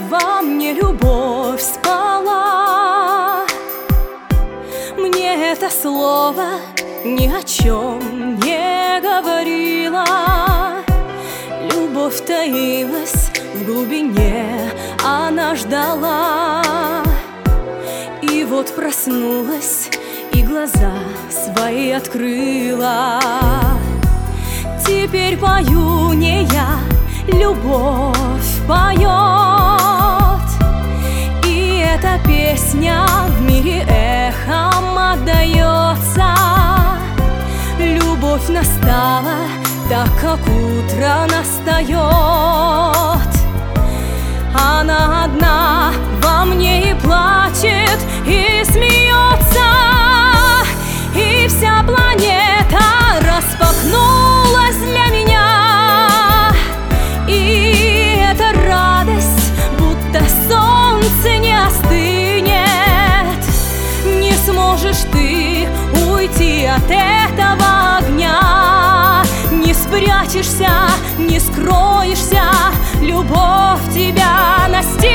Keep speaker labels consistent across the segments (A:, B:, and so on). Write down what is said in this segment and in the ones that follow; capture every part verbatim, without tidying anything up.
A: во мне любовь спала. Мне это слово ни о чем не говорило. Любовь таилась в глубине, она ждала. И вот проснулась и глаза свои открыла. Теперь пою не я, любовь поет. И эта песня в мире эхом отдается. Любовь настала, так как утро настает. Она одна во мне и плачет, и смеется. И вся планета распахнулась для меня. И эта радость, будто солнце не остынет. Не сможешь ты уйти от этого огня. Не спрячешься, не скроешься, любовь тебя настигнет.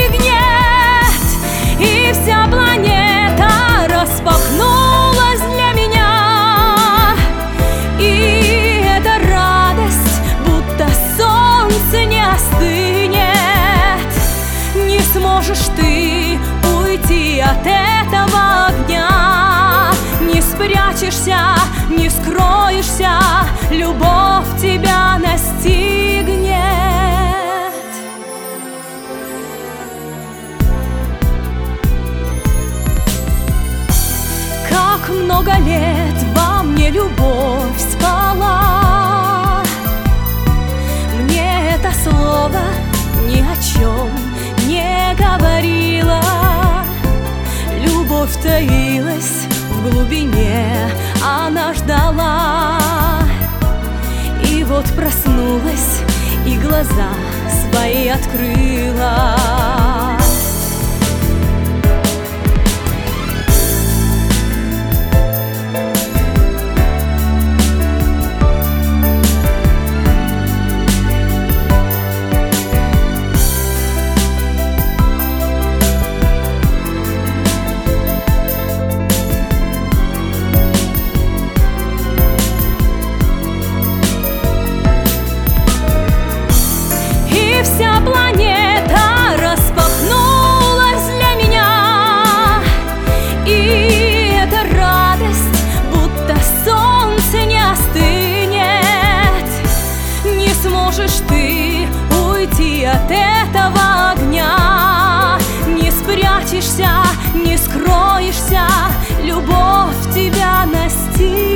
A: И вся планета распахнулась для меня. И эта радость, будто солнце не остынет. Не сможешь ты уйти от этого огня. Не спрячешься, не скроешься, любовь тебя настигнет. Как много лет во мне любовь спала. Мне это слово ни о чем не говорило. Любовь таилась в глубине, она ждала. И вот проснулась и глаза свои открыла. Вся планета распахнулась для меня. И эта радость, будто солнце не остынет. Не сможешь ты уйти от этого огня. Не спрячешься, не скроешься, любовь тебя настигнет.